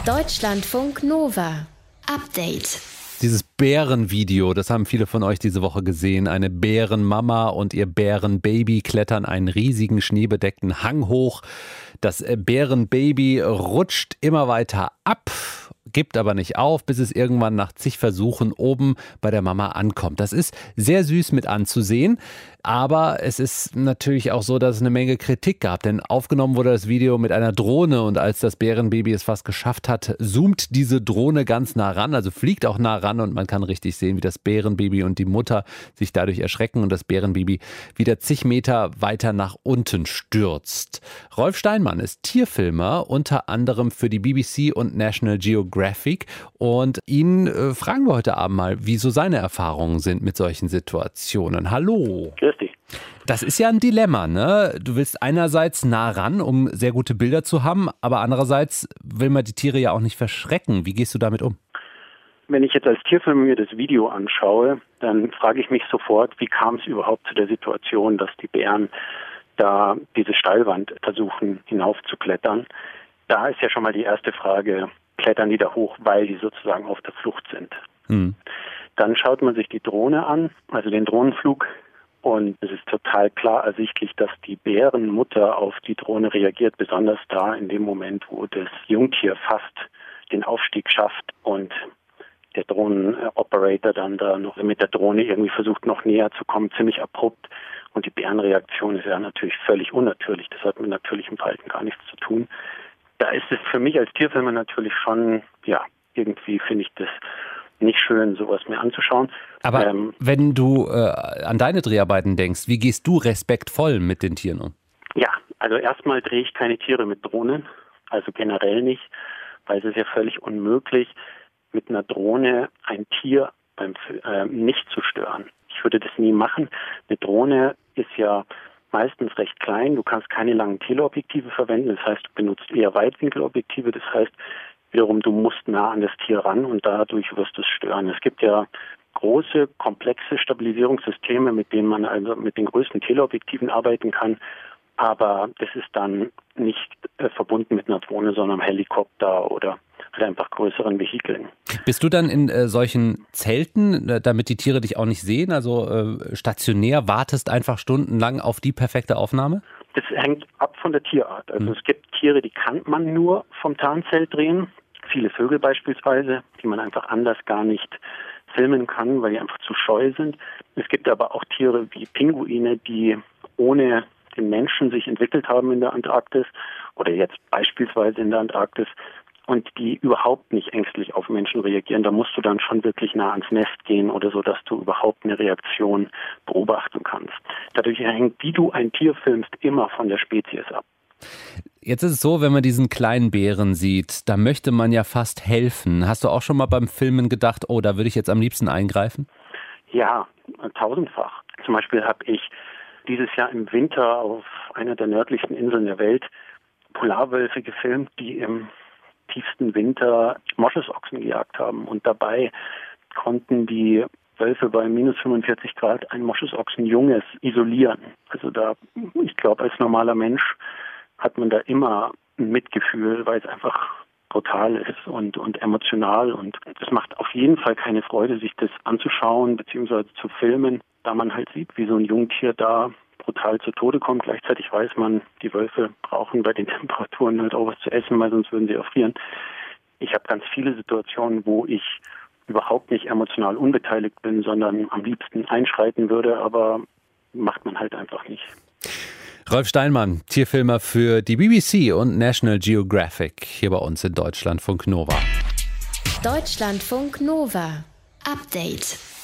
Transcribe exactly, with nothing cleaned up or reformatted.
Deutschlandfunk Nova. Update. Dieses Bärenvideo, das haben viele von euch diese Woche gesehen. Eine Bärenmama und ihr Bärenbaby klettern einen riesigen schneebedeckten Hang hoch. Das Bärenbaby rutscht immer weiter ab, gibt aber nicht auf, bis es irgendwann nach zig Versuchen oben bei der Mama ankommt. Das ist sehr süß mit anzusehen, aber es ist natürlich auch so, dass es eine Menge Kritik gab, denn aufgenommen wurde das Video mit einer Drohne und als das Bärenbaby es fast geschafft hat, zoomt diese Drohne ganz nah ran, also fliegt auch nah ran und man kann richtig sehen, wie das Bärenbaby und die Mutter sich dadurch erschrecken und das Bärenbaby wieder zig Meter weiter nach unten stürzt. Rolf Steinmann ist Tierfilmer, unter anderem für die B B C und National Geographic und ihn äh, fragen wir heute Abend mal, wie so seine Erfahrungen sind mit solchen Situationen. Hallo. Grüß dich. Das ist ja ein Dilemma, ne? Du willst einerseits nah ran, um sehr gute Bilder zu haben, aber andererseits will man die Tiere ja auch nicht verschrecken. Wie gehst du damit um? Wenn ich jetzt als Tierfilmer mir das Video anschaue, dann frage ich mich sofort, wie kam es überhaupt zu der Situation, dass die Bären da diese Steilwand versuchen hinaufzuklettern. Da ist ja schon mal die erste Frage, klettern die da hoch, weil die sozusagen auf der Flucht sind. Hm. Dann schaut man sich die Drohne an, also den Drohnenflug, und es ist total klar ersichtlich, dass die Bärenmutter auf die Drohne reagiert, besonders da in dem Moment, wo das Jungtier fast den Aufstieg schafft und der Drohnenoperator dann da noch mit der Drohne irgendwie versucht, noch näher zu kommen, ziemlich abrupt. Und die Bärenreaktion ist ja natürlich völlig unnatürlich. Das hat mit natürlichem Verhalten gar nichts zu tun. Da ist es für mich als Tierfilmer natürlich schon, ja, irgendwie finde ich das nicht schön, sowas mir anzuschauen. Aber ähm, wenn du äh, an deine Dreharbeiten denkst, wie gehst du respektvoll mit den Tieren um? Ja, also erstmal drehe ich keine Tiere mit Drohnen, also generell nicht, weil es ist ja völlig unmöglich, mit einer Drohne ein Tier beim äh, nicht zu stören. Ich würde das nie machen. Eine Drohne ist ja meistens recht klein. Du kannst keine langen Teleobjektive verwenden. Das heißt, du benutzt eher Weitwinkelobjektive. Das heißt, wiederum, du musst nah an das Tier ran und dadurch wirst du es stören. Es gibt ja große, komplexe Stabilisierungssysteme, mit denen man also mit den größten Teleobjektiven arbeiten kann. Aber das ist dann nicht äh, verbunden mit einer Drohne, sondern einem Helikopter oder halt einfach größeren Vehikeln. Bist du dann in äh, solchen Zelten, äh, damit die Tiere dich auch nicht sehen, also äh, stationär, wartest einfach stundenlang auf die perfekte Aufnahme? Das hängt ab von der Tierart. Also hm. es gibt Tiere, die kann man nur vom Tarnzelt drehen. Viele Vögel beispielsweise, die man einfach anders gar nicht filmen kann, weil die einfach zu scheu sind. Es gibt aber auch Tiere wie Pinguine, die ohne den Menschen sich entwickelt haben in der Antarktis oder jetzt beispielsweise in der Antarktis und die überhaupt nicht ängstlich auf Menschen reagieren. Da musst du dann schon wirklich nah ans Nest gehen oder so, dass du überhaupt eine Reaktion beobachten kannst. Dadurch hängt, wie du ein Tier filmst, immer von der Spezies ab. Jetzt ist es so, wenn man diesen kleinen Bären sieht, da möchte man ja fast helfen. Hast du auch schon mal beim Filmen gedacht, oh, da würde ich jetzt am liebsten eingreifen? Ja, tausendfach. Zum Beispiel habe ich dieses Jahr im Winter auf einer der nördlichsten Inseln der Welt Polarwölfe gefilmt, die im tiefsten Winter Moschusochsen gejagt haben. Und dabei konnten die Wölfe bei minus fünfundvierzig Grad ein Moschusochsenjunges isolieren. Also da, ich glaube, als normaler Mensch hat man da immer ein Mitgefühl, weil es einfach brutal ist und, und emotional. Und es macht auf jeden Fall keine Freude, sich das anzuschauen bzw. zu filmen, da man halt sieht, wie so ein Jungtier da brutal zu Tode kommt. Gleichzeitig weiß man, die Wölfe brauchen bei den Temperaturen halt auch was zu essen, weil sonst würden sie erfrieren. Ich habe ganz viele Situationen, wo ich überhaupt nicht emotional unbeteiligt bin, sondern am liebsten einschreiten würde, aber macht man halt einfach nicht. Rolf Steinmann, Tierfilmer für die B B C und National Geographic, hier bei uns in Deutschlandfunk Nova. Deutschlandfunk Nova. Update.